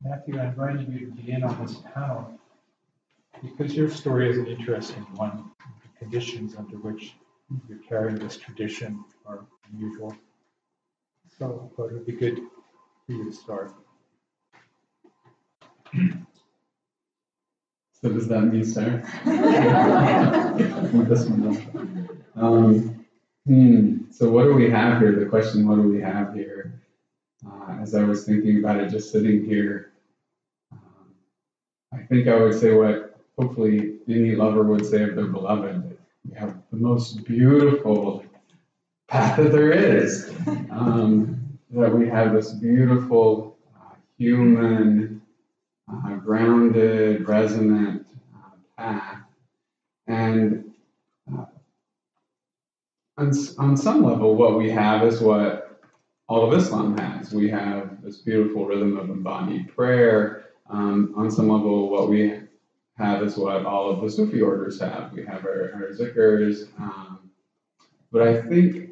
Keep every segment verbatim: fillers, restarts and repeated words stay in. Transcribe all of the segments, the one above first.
Matthew, I invited you to be in on this panel because your story is an interesting one. The conditions under which you're carrying this tradition are unusual. So I thought it would be good for you to start. So does that mean start? With this one, um, hmm. So what do we have here? The question, what do we have here? Uh, as I was thinking about it, just sitting here, um, I think I would say what hopefully any lover would say of their beloved. We have the most beautiful path that there is. Um, that we have this beautiful uh, human, uh, grounded, resonant uh, path. And uh, on, on some level, what we have is what all of Islam has. We have this beautiful rhythm of embodied prayer. Um, on some level, what we have is what all of the Sufi orders have. We have our, our zikrs. Um, but I think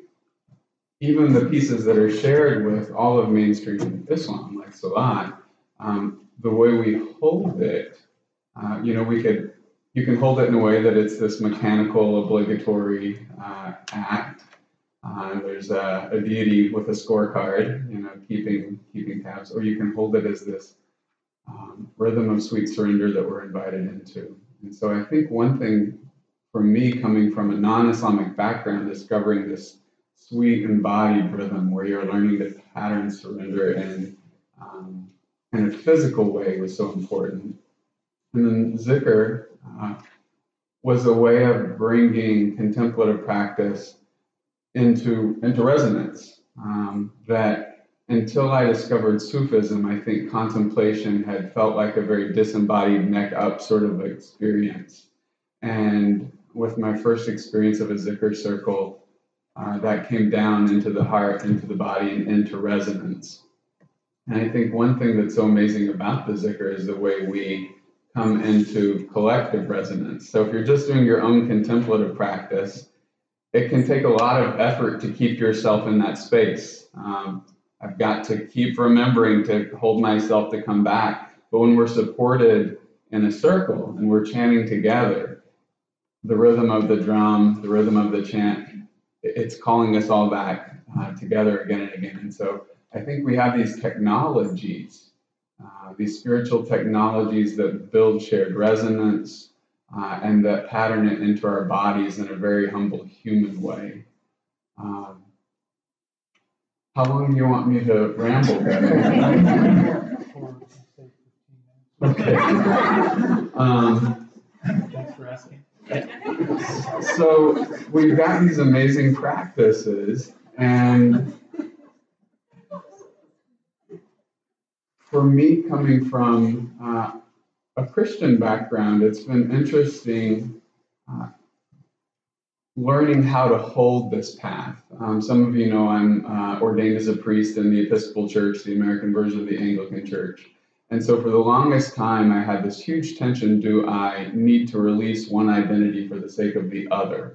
even the pieces that are shared with all of mainstream Islam, like Salat, um, the way we hold it, uh, you know, we could, you can hold it in a way that it's this mechanical, obligatory uh, act. Uh, there's a, a deity with a scorecard, you know, keeping keeping tabs, or you can hold it as this um, rhythm of sweet surrender that we're invited into. And so I think one thing for me, coming from a non-Islamic background, discovering this sweet embodied rhythm where you're learning to pattern surrender in, um, in a physical way was so important. And then zikr uh, was a way of bringing contemplative practice into, into resonance. Um, that until I discovered Sufism, I think contemplation had felt like a very disembodied neck up sort of experience. And with my first experience of a zikr circle, Uh, that came down into the heart, into the body, and into resonance. And I think one thing that's so amazing about the zikr is the way we come into collective resonance. So if you're just doing your own contemplative practice, it can take a lot of effort to keep yourself in that space. Um, I've got to keep remembering to hold myself to come back. But when we're supported in a circle and we're chanting together, the rhythm of the drum, the rhythm of the chant, it's calling us all back uh, together again and again. And so I think we have these technologies, uh, these spiritual technologies that build shared resonance uh, and that pattern it into our bodies in a very humble human way. Um, how long do you want me to ramble, Gavin? Okay. Um, Thanks for asking. So we've got these amazing practices, and for me, coming from uh, a Christian background, it's been interesting uh, learning how to hold this path. Um, some of you know I'm uh, ordained as a priest in the Episcopal Church, the American version of the Anglican Church. And so for the longest time, I had this huge tension, do I need to release one identity for the sake of the other?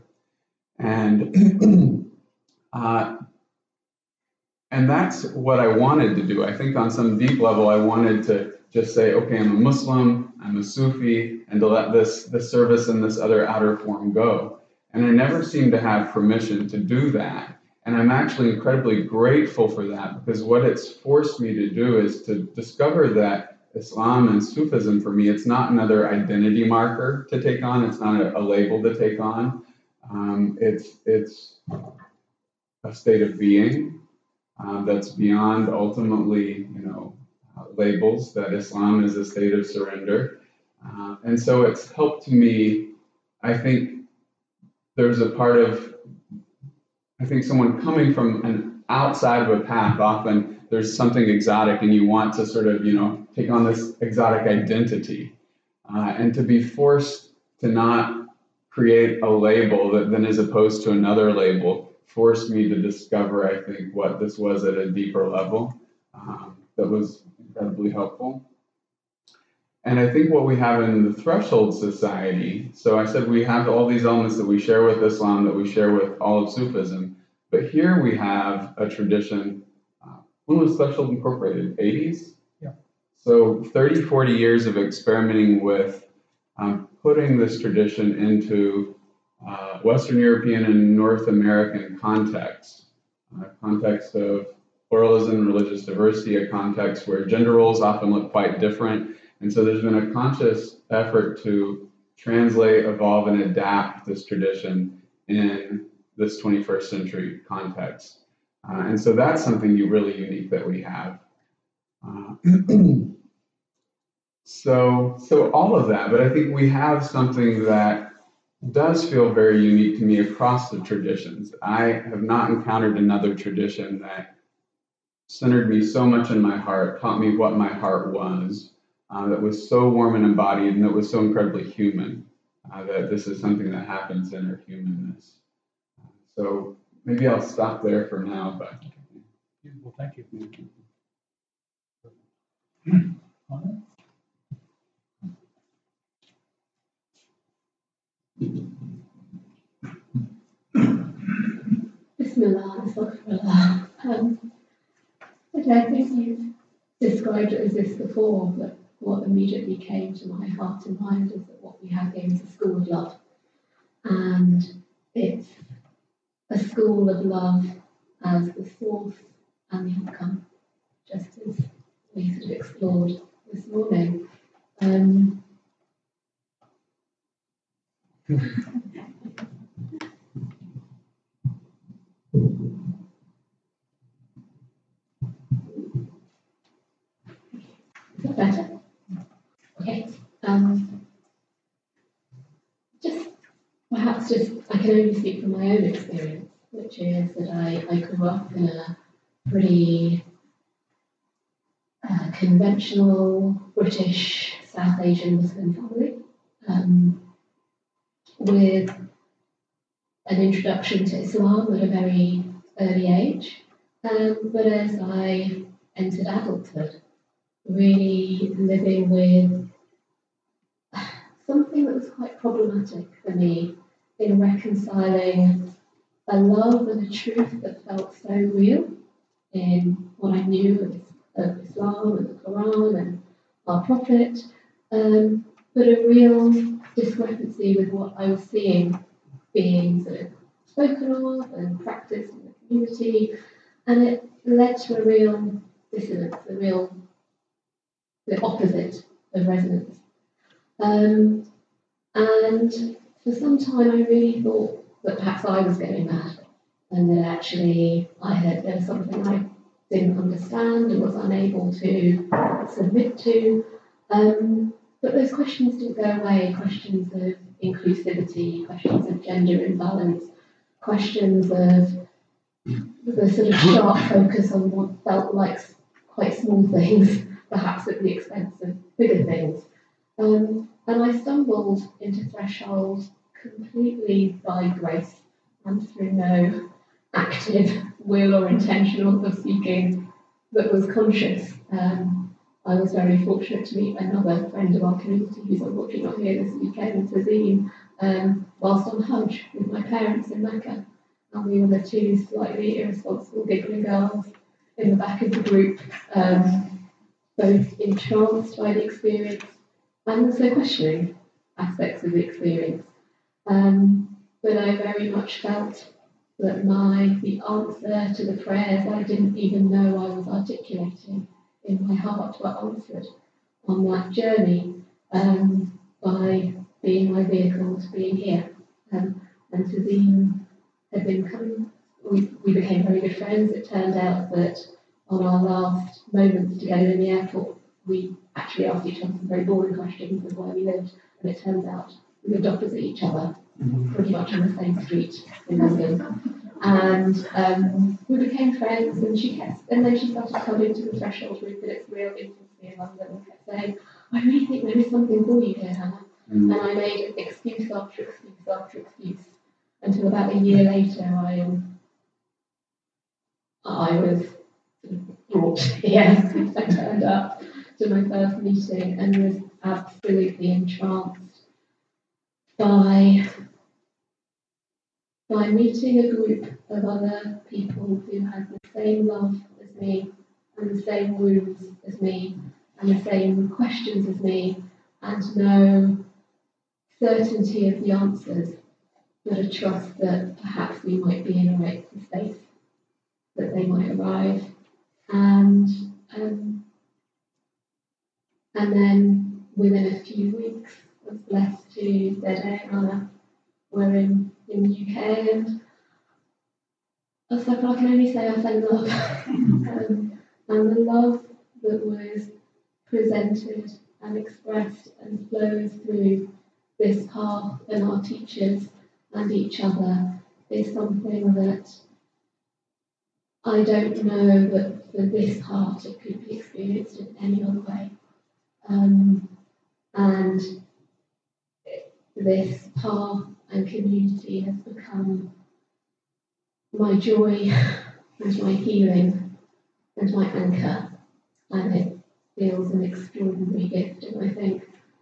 And uh, and that's what I wanted to do. I think on some deep level, I wanted to just say, okay, I'm a Muslim, I'm a Sufi, and to let this, this service and this other outer form go. And I never seemed to have permission to do that. And I'm actually incredibly grateful for that, because what it's forced me to do is to discover that Islam and Sufism, for me, it's not another identity marker to take on. It's not a, a label to take on. Um, it's, it's a state of being uh, that's beyond ultimately, you know, uh, labels, that Islam is a state of surrender. Uh, and so it's helped me, I think there's a part of, I think someone coming from an outside of a path, often there's something exotic and you want to sort of, you know, take on this exotic identity. Uh, and to be forced to not create a label that then is opposed to another label forced me to discover, I think, what this was at a deeper level. Um, that was incredibly helpful. And I think what we have in the Threshold Society, so I said we have all these elements that we share with Islam, that we share with all of Sufism, but here we have a tradition. Uh, when was Threshold incorporated? eighties? Yeah. So thirty, forty years of experimenting with um, putting this tradition into uh, Western European and North American context, uh, context of pluralism, religious diversity, a context where gender roles often look quite different. And so there's been a conscious effort to translate, evolve, and adapt this tradition in this twenty-first century context. Uh, and so that's something really unique that we have. Uh, so, so all of that, but I think we have something that does feel very unique to me across the traditions. I have not encountered another tradition that centered me so much in my heart, taught me what my heart was, uh, that was so warm and embodied, and that was so incredibly human, uh, that this is something that happens in our humanness. So maybe I'll stop there for now, but. Beautiful, thank you. Bismillah, astaghfirullah. Um, okay, I think you've described it as this before, but what immediately came to my heart and mind is that what we have here is a school of love. And it's a school of love as the source and the outcome, just as we sort of explored this morning. Um, Is that better? Okay. Um, just perhaps just I can only speak from my own experience, which is that I, I grew up in a pretty uh, conventional British South Asian Muslim family, um, with an introduction to Islam at a very early age. Um, but as I entered adulthood, really living with something that was quite problematic for me in reconciling a love and a truth that felt so real in what I knew of, of Islam and the Quran and our Prophet, um, but a real discrepancy with what I was seeing being sort of spoken of and practiced in the community, and it led to a real dissonance, a real the opposite of resonance. Um, and for some time I really thought that perhaps I was going mad, and that actually I had there was something I didn't understand and was unable to submit to. Um, but those questions didn't go away, questions of inclusivity, questions of gender imbalance, questions of the sort of sharp focus on what felt like quite small things, perhaps at the expense of bigger things. Um, and I stumbled into Threshold completely by grace and through no active will or intention of seeking that was conscious. Um, I was very fortunate to meet another friend of our community who's unfortunately not here this weekend, Tazeen, um, whilst on Hajj with my parents in Mecca. And we were the two slightly irresponsible giggling girls in the back of the group, um, both entranced by the experience and also questioning aspects of the experience. Um, but I very much felt that my the answer to the prayers I didn't even know I was articulating in my heart were answered on that journey um, by being my vehicle to being here. Um, and Tazeen had been coming, we, we became very good friends. It turned out that on our last moments together in the airport, we actually asked each other some very boring questions of where we lived, and it turns out we lived opposite each other, pretty much on the same street in London. And um, we became friends, and she kept, and then she started coming to the Threshold group in its real infancy in London and kept saying, I really think there is something for you here, Hannah. Mm. And I made excuse after excuse after excuse until about a year later I um, I was brought here. I turned up to my first meeting and was absolutely entranced by by meeting a group of other people who had the same love as me and the same wounds as me and the same questions as me, and no certainty of the answers, but a trust that perhaps we might be in a right space, that they might arrive. And um, and then within a few weeks, I was blessed to their day and Anna were in, in the U K, and I was like, I can only say I fell in love. um, and the love that was presented and expressed and flows through this path and our teachers and each other is something that I don't know that for this part it could be experienced in any other way. Um, and this path and community has become my joy and my healing and my anchor, and it feels an extraordinary gift. And I think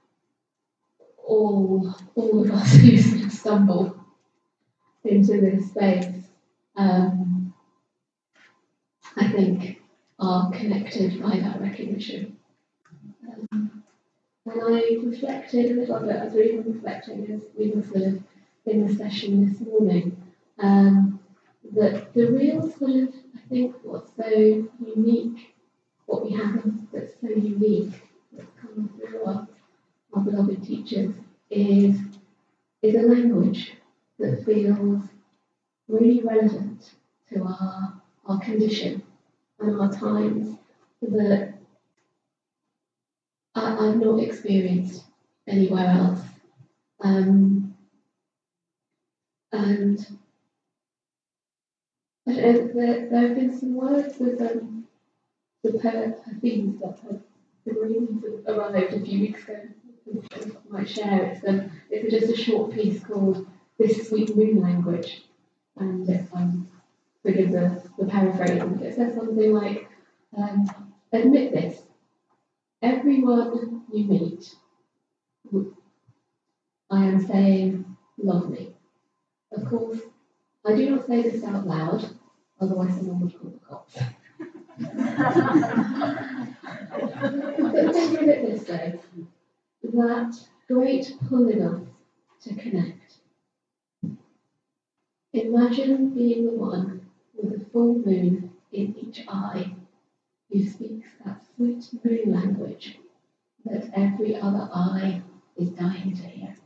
all all of us who sort of stumble into this space, um, I think, are connected by that recognition. Um, and I reflected a little bit, as we were reflecting as we were sort of in the session this morning, um, that the real sort of, I think, what's so unique, what we have that's so unique, that's come through our, our beloved teachers, is, is a language that feels really relevant to our, our condition and our times, that I, I've not experienced anywhere else. Um, and I don't know, there, there have been some words with um, the poet Hafiz that have been really arrived a few weeks ago. I might share. It's, um, it's just a short piece called This Sweet Moon Language. And if um, forgive the, the paraphrasing, it says something like, um, admit this, everyone you meet, I am saying, love me. Of course, I do not say this out loud, otherwise someone would call the cops. But think of it this way, that great pull in us to connect. Imagine being the one with a full moon in each eye who speaks that sweet moon language that every other eye is dying to hear.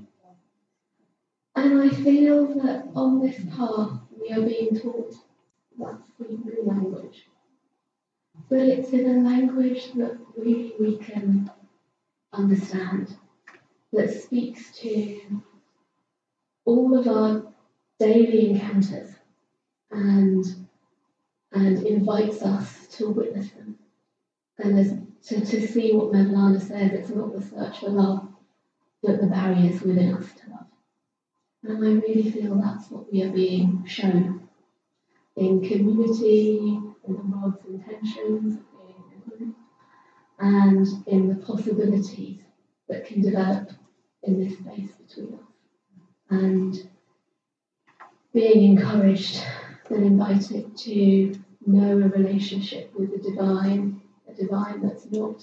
And I feel that on this path we are being taught that sweet moon language. But it's in a language that really we can understand, that speaks to all of our daily encounters and and invites us to witness them. And as, to, to see what Mevlana says, it's not the search for love, but the barriers within us to love. And I really feel that's what we are being shown in community, in the world's intentions of being a group, and in the possibilities that can develop in this space between us. And being encouraged and invited to know a relationship with the divine, a divine that's not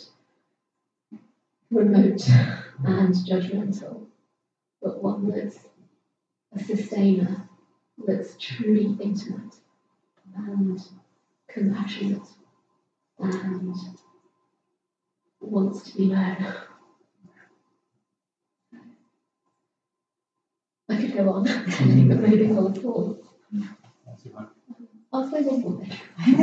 remote and judgmental, but one that's a sustainer, that's truly intimate and compassionate and wants to be known. I could go on, but maybe I'll pause. I'll say one more thing.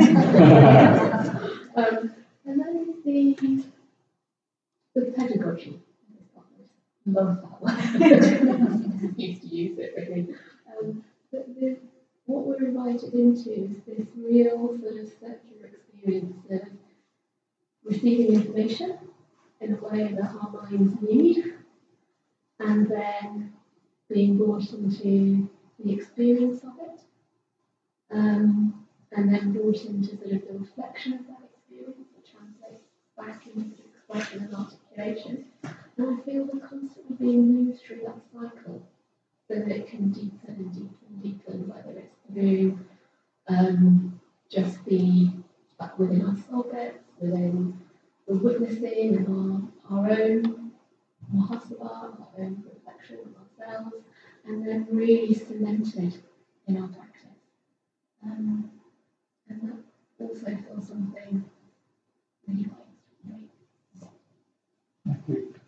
um, and then the, the pedagogy. Love that word. Used to use it really. Um, but the, what we're invited into is this real sort of circular experience of receiving information in a way that our minds need, and then being brought into the experience of it, um, and then brought into sort of the reflection of that experience that translates back into expression and articulation. And I feel we're constantly being moved through that cycle so that it can deepen and deepen and deepen, whether it's through um, just the, within our soul bits, within the witnessing of our, our own muhasabah, our own reflection of ourselves, and then really cemented in our practice. Um, and that also feels something really quite extraordinary.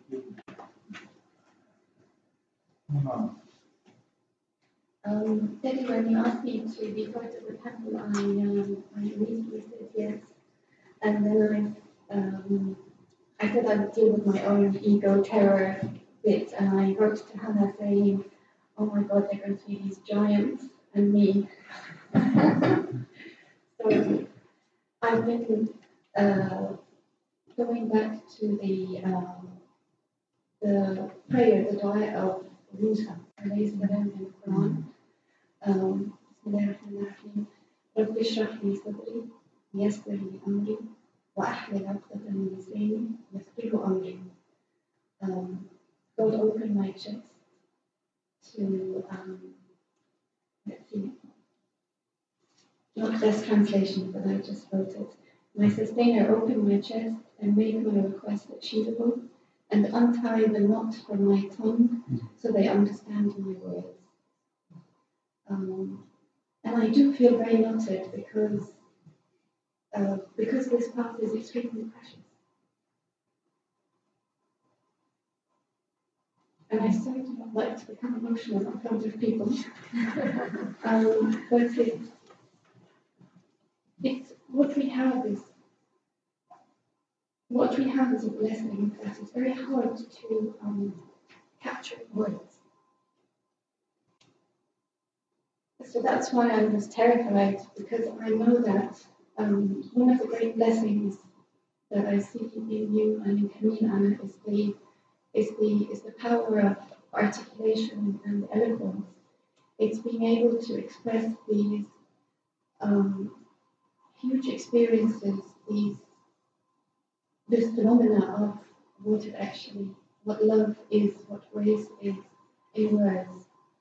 Um, Debbie, when you asked me to be part of the panel, I, um, I immediately said yes. And then I, um, I said I would deal with my own ego terror bit, and I wrote to Hannah saying, oh my God, they're going to be these giants and me. So I've been uh, going back to the um, the prayer, the dua of Musa, alayhi salam, in the Quran. Um, بسم الله الرحمن الرحيم رب اشرح لي صدري ويسر لي أمري وأحلل عقدة من لساني يفقهوا أمري. Um, God open my chest to, um, let's see, not best translation, but I just wrote it. My sustainer, open my chest and make my request achievable, and untie the knot from my tongue so they understand my words. Um, and I do feel very knotted because uh, because this path is extremely precious. And I so do not like to become emotional in front of people. um, but it's, it's what we have is what we have is a blessing that is very hard to um, capture in words. So that's why I was terrified, because I know that um, one of the great blessings that I see in you and in Camille, Anna, is the is the is the power of articulation and eloquence. It's being able to express these um, huge experiences, these this phenomena of what it actually, what love is, what grace is in words.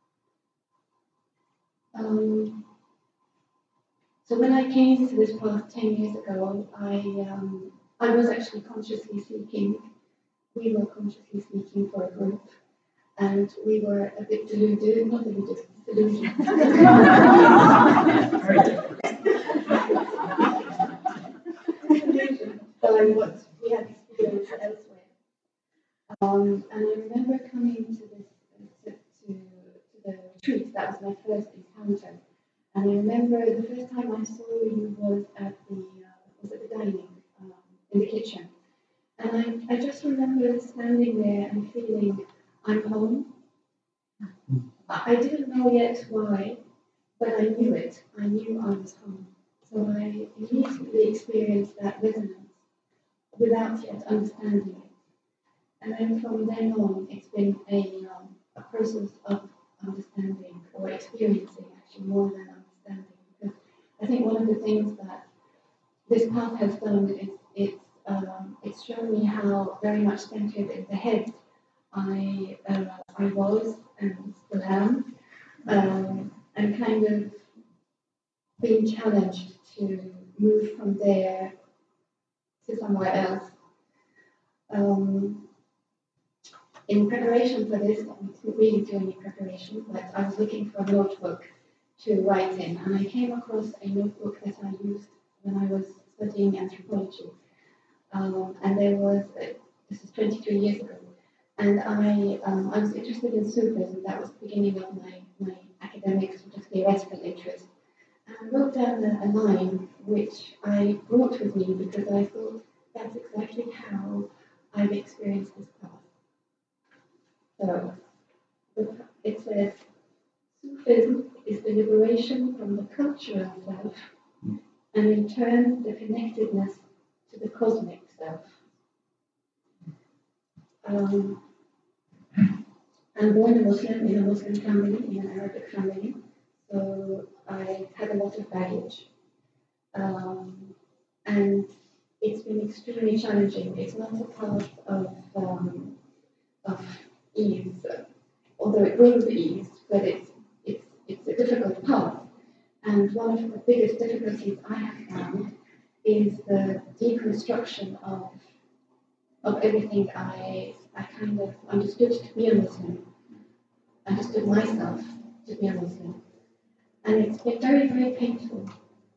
Um, so when I came to this path ten years ago, I um, I was actually consciously seeking. We were consciously seeking for a group, and we were a bit deluded, not deluded, delusional. By what we had experienced elsewhere. Um, and I remember coming to this to, to, to the retreat. That was my first encounter. And I remember the first time I saw you was at the uh, was at the dining um, in the kitchen. And I, I just remember standing there and feeling I'm home. I didn't know yet why, but I knew it. I knew I was home. So I immediately experienced that resonance without yet understanding it. And then from then on, it's been a, um, a process of understanding or experiencing, actually, more than understanding. Because I think one of the things that this path has done is it's, um, it's shown me how very much centered in the head I, uh, I was and still am, um, and kind of being challenged to move from there to somewhere else. Um, in preparation for this, I didn't really do any preparation, but I was looking for a notebook to write in, and I came across a notebook that I used when I was studying anthropology. Um, and there was, uh, this is twenty-three years ago, and I um, I was interested in Sufism. That was the beginning of my, my academic sort of theoretical interest. And I wrote down a, a line which I brought with me because I thought that's exactly how I've experienced this path. So it says, Sufism is the liberation from the cultural self, and in turn the connectedness to the cosmic self. Um, I'm born a Muslim in a Muslim family, in an Arabic family, so I had a lot of baggage. Um, and it's been extremely challenging. It's not a path of, um, of ease, although it brings ease, but it's, it's, it's a difficult path. And one of the biggest difficulties I have found is the deconstruction of of everything I, I kind of understood to be a Muslim, understood myself to be a Muslim. And it's been very, very painful.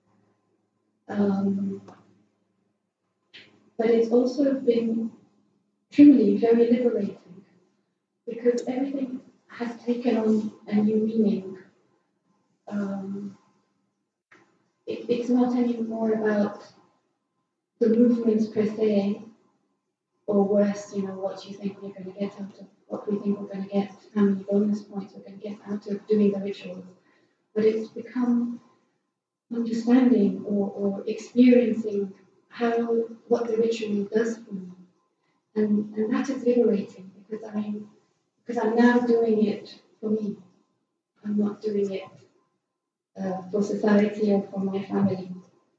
Um, but it's also been truly very liberating because everything has taken on a new meaning. Um, it, it's not anymore about the movements per se, or worse, you know, what you think we're going to get out of, what we think we're going to get, how many bonus points we're going to get out of doing the rituals. But it's become understanding or, or experiencing how, what the ritual does for me. And, and that is liberating because I'm, because I'm now doing it for me. I'm not doing it uh, for society or for my family.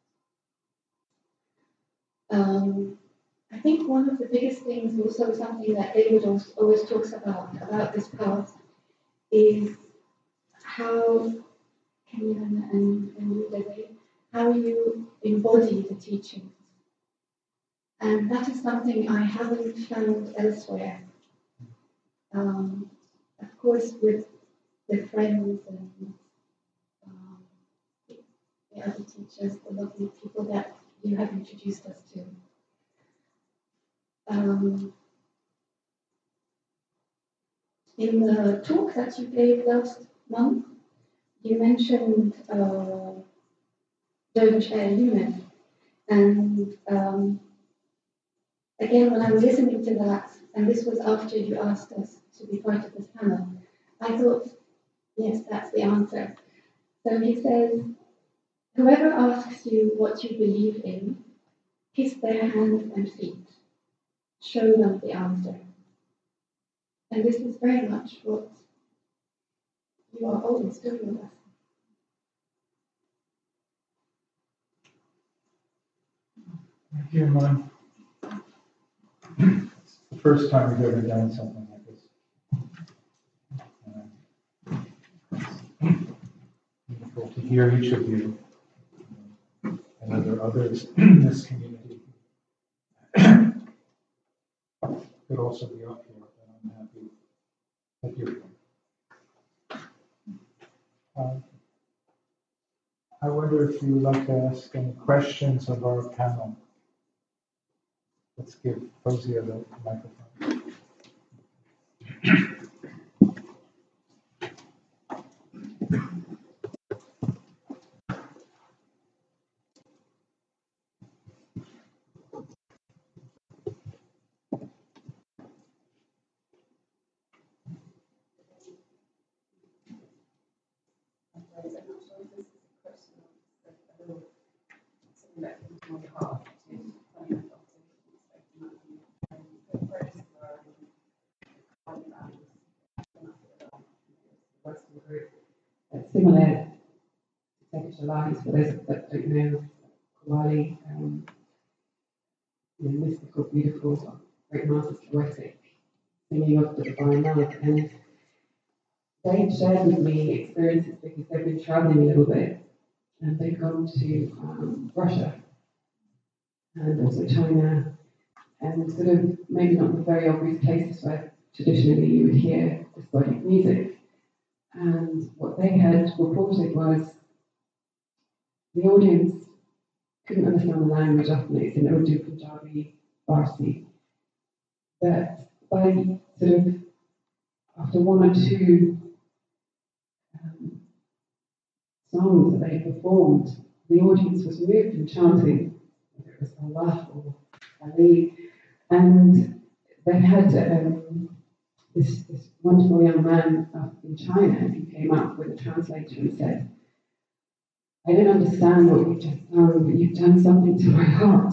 Um, I think one of the biggest things, also something that David always talks about, about this path, is how, Camille and, and, and you, David, how you embody the teachings. And that is something I haven't found elsewhere. Um, of course, with the friends and um, the other teachers, the lovely people that you have introduced us to. Um, in the talk that you gave last month, you mentioned uh, Doge Air Unit. And um, again, when I was listening to that, and this was after you asked us to be part of this panel, I thought, yes, that's the answer. So he says, whoever asks you what you believe in, kiss their hands and feet. Show them the answer. And this is very much what you are always doing with us. Thank you, Iman. It's the first time we've ever done something like this. Uh, Wonderful to hear each of you and other others in this community. Could also be up here, but I'm happy that you're here. Um, I wonder if you would like to ask any questions of our panel. Let's give Fozia the microphone. Similar to Sacred Lives, for those that don't know, Kawali, um, you know, mystical, beautiful, great masters, poetic, singing of the divine love. And they've shared with me experiences because they've been traveling a little bit and they've gone to um, Russia and also China and sort of maybe not the very obvious places where traditionally you would hear Discodic music. And what they had reported was the audience couldn't understand the language, often it's in Urdu, Punjabi, Farsi. But by sort of, after one or two um, songs that they performed, the audience was moved and chanting, whether it was Allah or Ali. And they had um, this, this wonderful young man up in China who came up with a translator and said, I don't understand what you've just done, but you've done something to my heart.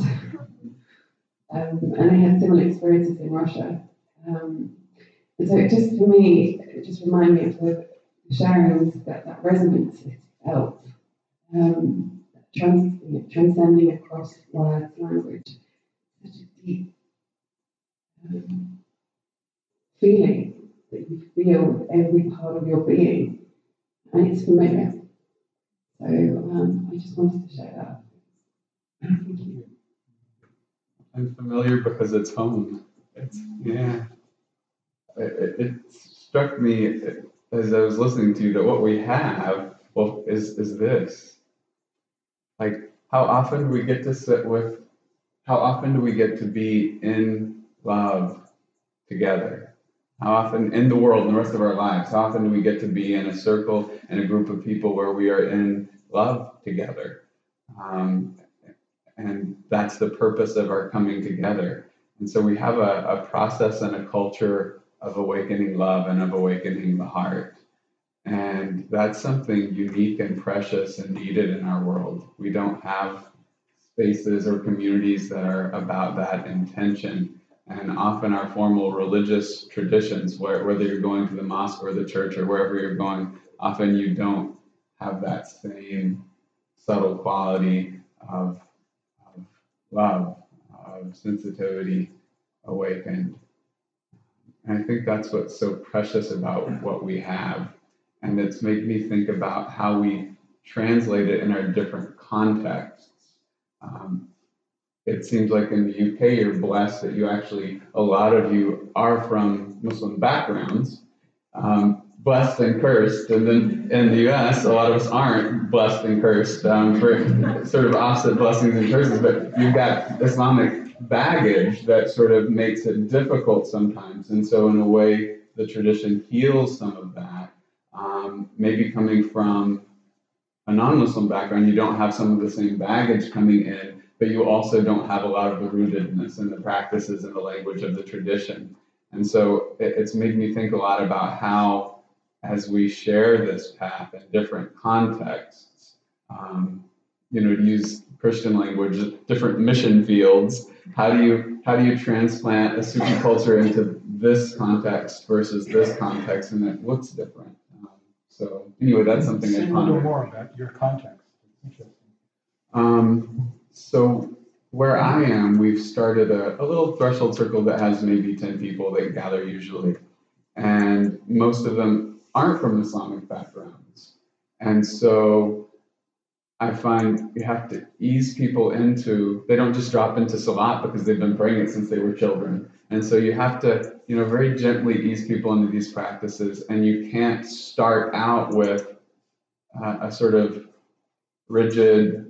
Um, and they had similar experiences in Russia. Um, and so it just, for me, it just reminded me of the sharings, that, that resonance is felt, um, trans, you know, transcending across words, language, such a deep um, feeling that you feel with every part of your being, and it's familiar. So um, I just wanted to share that. Thank you. unfamiliar because it's home. It's, yeah. It, it, it struck me as I was listening to you that what we have, well, is, is this. Like, how often do we get to sit with, how often do we get to be in love together? How often in the world, in the rest of our lives, how often do we get to be in a circle and a group of people where we are in love together? Um, and that's the purpose of our coming together. And so we have a, a process and a culture of awakening love and of awakening the heart. And that's something unique and precious and needed in our world. We don't have spaces or communities that are about that intention. And often our formal religious traditions, where, whether you're going to the mosque or the church or wherever you're going, often you don't have that same subtle quality of, of love, of sensitivity awakened. And I think that's what's so precious about what we have. And it's made me think about how we translate it in our different contexts. Um, it seems like in the U K, you're blessed that you actually, a lot of you are from Muslim backgrounds, um, blessed and cursed. And then in the U S, a lot of us aren't blessed and cursed, um, for sort of opposite blessings and curses. But you've got Islamic baggage that sort of makes it difficult sometimes. And so in a way, the tradition heals some of that. Um, maybe coming from a non-Muslim background, you don't have some of the same baggage coming in, but you also don't have a lot of the rootedness and the practices and the language of the tradition. And so it, it's made me think a lot about how, as we share this path in different contexts, um, you know, to use Christian language, different mission fields, how do you how do you transplant a Sufi culture into this context versus this context, and it looks different. Um, so anyway, that's something I Say a ponder. little more about your context. It's interesting. Um, so where I am, we've started a, a little threshold circle that has maybe ten people that gather usually, and most of them aren't from Islamic backgrounds, and so I find you have to ease people into, they don't just drop into Salat because they've been praying it since they were children. And so you have to, you know, very gently ease people into these practices. And you can't start out with uh, a sort of rigid,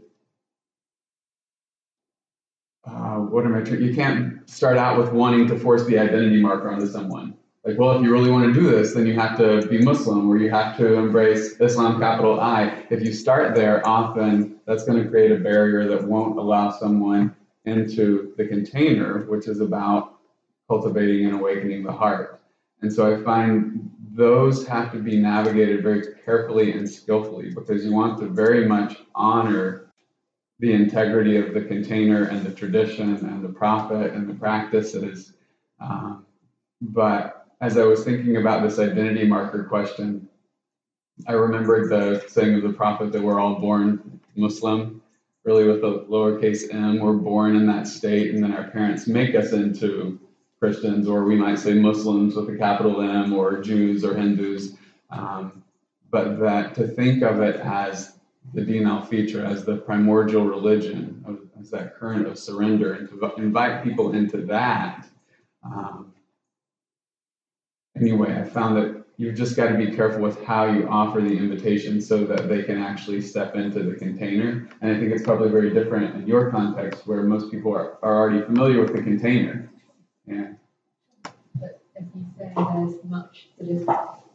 uh, what am I trying, you can't start out with wanting to force the identity marker onto someone. Like, well, if you really want to do this, then you have to be Muslim, or you have to embrace Islam, capital I. If you start there, often that's going to create a barrier that won't allow someone into the container, which is about cultivating and awakening the heart. And so I find those have to be navigated very carefully and skillfully, because you want to very much honor the integrity of the container and the tradition and the prophet and the practices. Um, but as I was thinking about this identity marker question, I remembered the saying of the prophet that we're all born Muslim, really with a lowercase m. We're born in that state, and then our parents make us into Christians, or we might say Muslims with a capital M, or Jews or Hindus. Um, but that to think of it as the Din al-Fitra, as the primordial religion, of, as that current of surrender, and to invite people into that. Um, Anyway, I found that you've just got to be careful with how you offer the invitation so that they can actually step into the container. And I think it's probably very different in your context, where most people are, are already familiar with the container. Yeah. But as you say, there's much that is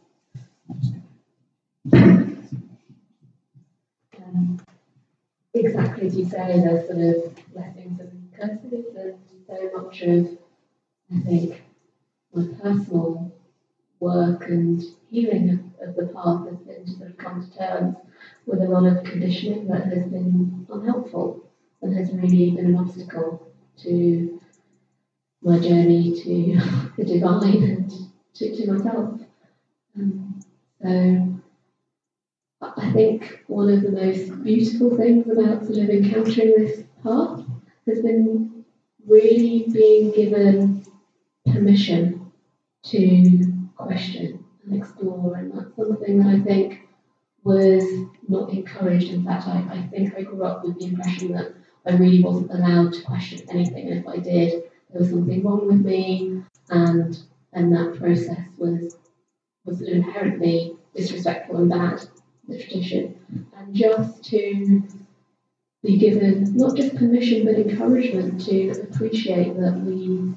um, exactly as you say, there's sort of blessings and curses, and so much of, I think, my personal work and healing of, of the path has been to sort of come to terms with a lot of conditioning that has been unhelpful and has really been an obstacle to my journey to the divine and to, to myself. Um, so I think one of the most beautiful things about sort of encountering this path has been really being given permission to question and explore, and that's something that I think was not encouraged. In fact, I, I think I grew up with the impression that I really wasn't allowed to question anything, and if I did, there was something wrong with me, and and that process was was inherently disrespectful and bad, the tradition. And just to be given not just permission but encouragement to appreciate that we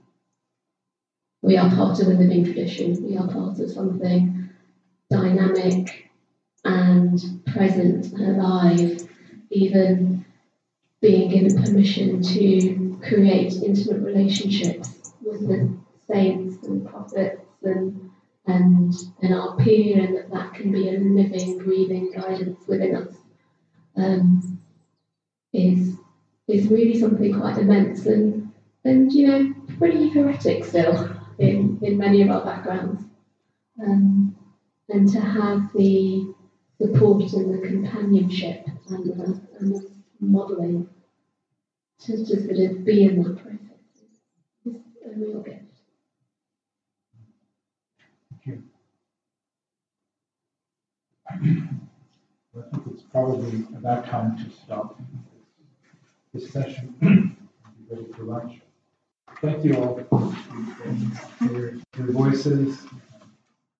we are part of a living tradition, we are part of something dynamic and present and alive, even being given permission to create intimate relationships with the saints and prophets and and and our peer, and that that can be a living, breathing guidance within us, um, is is really something quite immense and and you know pretty heretic still in in many of our backgrounds, um, and to have the support and the companionship and the, and the modelling to, to sort of be in that process is a real gift. Thank you. I think it's probably about time to stop this session and be ready for lunch. Thank you all for your, your voices.